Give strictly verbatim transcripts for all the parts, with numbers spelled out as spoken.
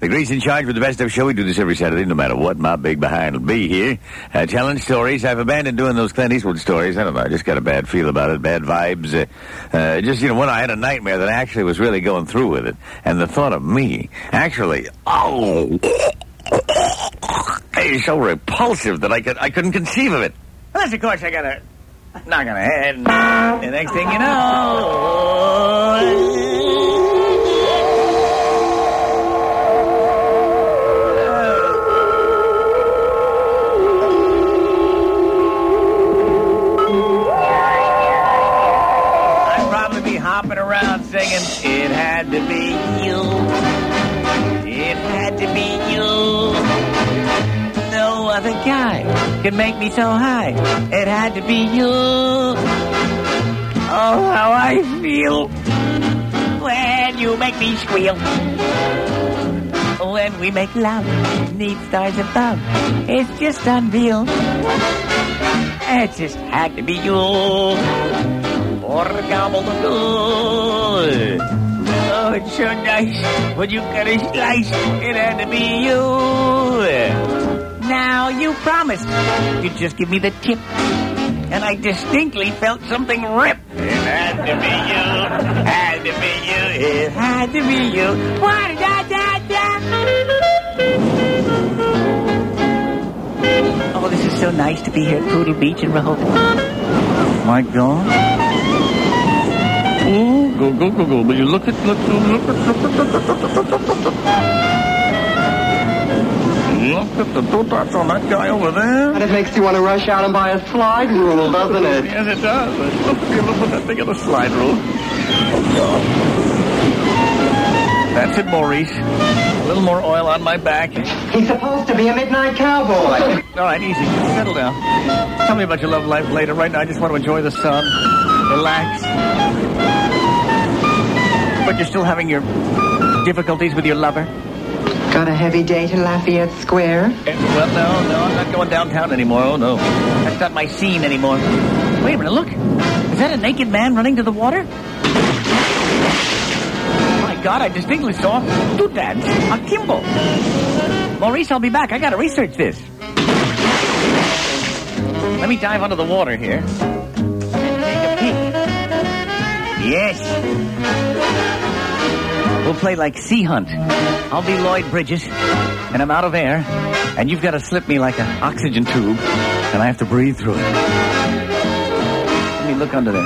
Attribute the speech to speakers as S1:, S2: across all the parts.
S1: The Grease in Charge with the best of show. We do this every Saturday, no matter what my big behind will be here. Uh, telling stories. I've abandoned doing those Clint Eastwood stories. I don't know. I just got a bad feel about it. Bad vibes. Uh, uh, just, you know, when I had a nightmare that I actually was really going through with it. And the thought of me actually, oh, it's so repulsive that I, could, I couldn't conceive of it. Unless, of course, I got a knock on the head. And the next thing you know... hopping around singing, it had to be you, it had to be you, no other guy could make me so high, it had to be you, oh how I feel, when you make me squeal, when we make love, neath stars above, it's just unreal, it just had to be you. Oh, it's so nice when you cut a slice. It had to be you. Now you promised you'd just give me the tip, and I distinctly felt something rip. It had to be you. Had to be you. It had to be you. What da da da? Oh, this is so nice to be here at Poodle Beach in Rehoboth. My God. Oh, go, go, go, go. Will you look at, look, look, look, look, look, look, look, look, look at the two dots on that guy over there.
S2: And it makes you want to rush out and buy a slide rule, doesn't it?
S1: Yes, it does. Look at that thing of the slide rule. That's it, Maurice. A little more oil on my back.
S2: He's supposed to be a midnight cowboy.
S1: All right, easy. Settle down. Tell me about your love life later. Right now, I just want to enjoy the sun. Relax. But you're still having your difficulties with your lover?
S2: Got a heavy day to Lafayette Square?
S1: Uh, well, no, no, I'm not going downtown anymore. Oh, no. That's not my scene anymore. Wait a minute, look. Is that a naked man running to the water? My God, I distinctly saw two dads, a Kimbo. Maurice, I'll be back. I got to research this. Let me dive under the water here. Yes. We'll play like Sea Hunt. I'll be Lloyd Bridges, and I'm out of air, and you've got to slip me like an oxygen tube, and I have to breathe through it. Let me look under there.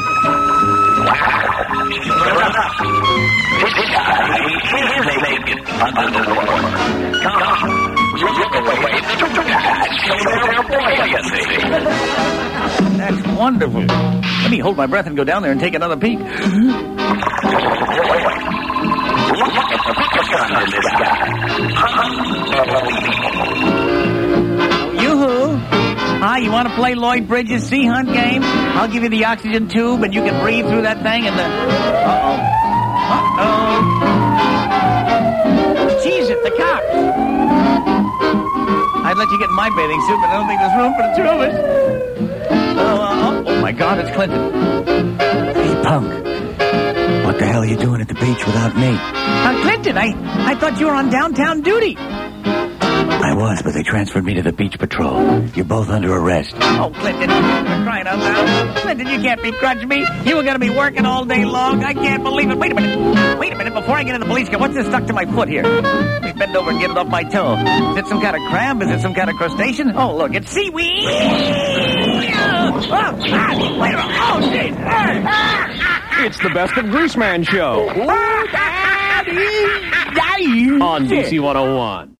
S1: That's wonderful. Let me hold my breath and go down there and take another peek. Yoo-hoo. Hi, you want to play Lloyd Bridges' Sea Hunt game? I'll give you the oxygen tube and you can breathe through that thing and the... Uh-oh. Uh-oh. Cheese it, the cops. I'd let you get in my bathing suit, but I don't think there's room for the two of us. Oh, uh, oh my God, it's Clinton. Hey, punk. What the hell are you doing at the beach without me? Uh, Clinton, I, I thought you were on downtown duty. I was, but they transferred me to the beach patrol. You're both under arrest. Oh, Clinton, you're crying out loud. Clinton, you can't begrudge me. You were going to be working all day long. I can't believe it. Wait a minute. Wait a minute. Before I get in the police car, what's this stuck to my foot here? Let me bend over and get it off my toe. Is it some kind of crab? Is it some kind of crustacean? Oh, look, it's seaweed. Oh, ah, wait a minute. Oh, jeez.
S3: It's the Best of Greaseman show. On D C one oh one.